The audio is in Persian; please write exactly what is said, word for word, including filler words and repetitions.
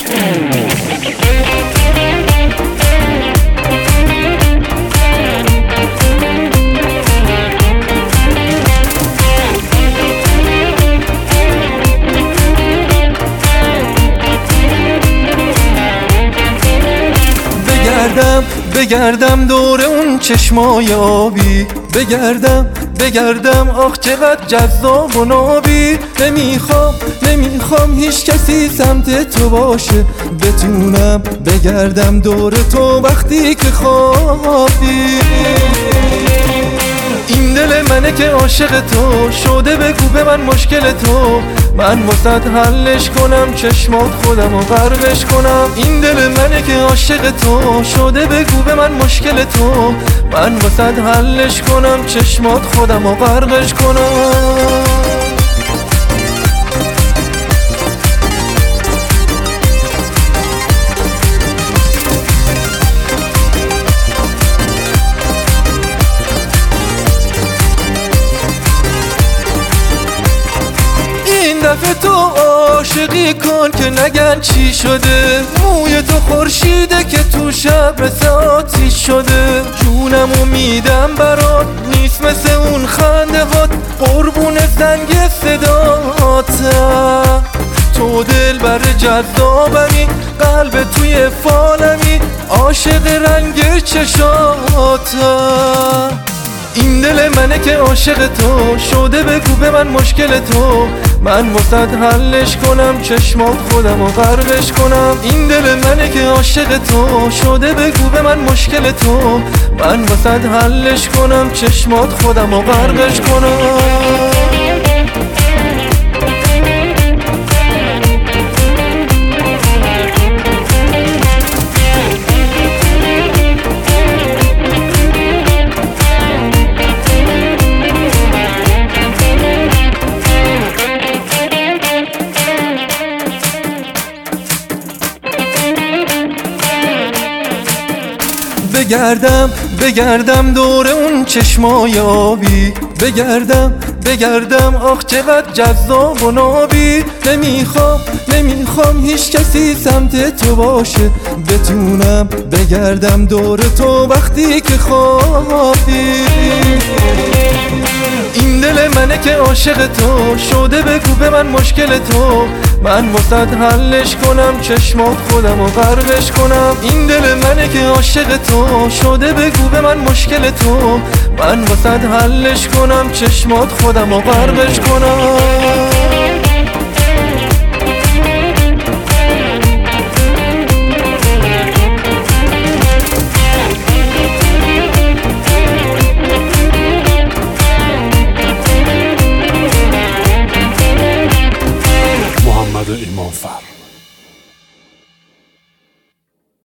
بگردم بگردم دور اون چشمای آبی، بگردم بگردم آخ چقدر جذاب و نابی. نمیخوام نمیخوام هیچ کسی سمت تو باشه، بتونم بگردم دور تو وقتی که خوابی. این دل منه که عاشق تو شده، بگو به من مشکل تو، من واسط حلش کنم، چشمات خودم و غرقش کنم. این دل منه که عاشق تو شده، بگو به من مشکل تو، من واسط حلش کنم، چشمات خودم و غرقش کنم. دفعه تو عاشقی کن که نگن چی شده، موی تو خورشیده که تو شب مثل آتیش شده. جونمو میدم برات، نیست مثل اون خنده هات، قربون زنگ صداتم. تو دل بر جذابمی، قلب توی فالمی، عاشق رنگ چشاتم. این دل منه که عاشق تو شده، بگو به من مشکل تو، من واسط حلش کنم، چشمات خودم و غرقش کنم. این دل منه که عاشق تو شده، بگو به من مشکل تو، من واسط حلش کنم، چشمات خودم و غرقش کنم. بگردم بگردم دور اون چشمای آبی، بگردم بگردم آخ چقدر جذاب و نابی. نمیخوام نمیخوام هیچ کسی سمت تو باشه، بتونم بگردم دور تو وقتی که خوابی. این دل منه که عاشق تو شده، بگو به من مشکل تو، من واسط حلش کنم، چشمات خودم و غرقش کنم. این دل منه که عاشق تو شده، بگو به من مشکل تو، من واسط حلش کنم، چشمات خودم و غرقش کنم. محمد ایمانفر.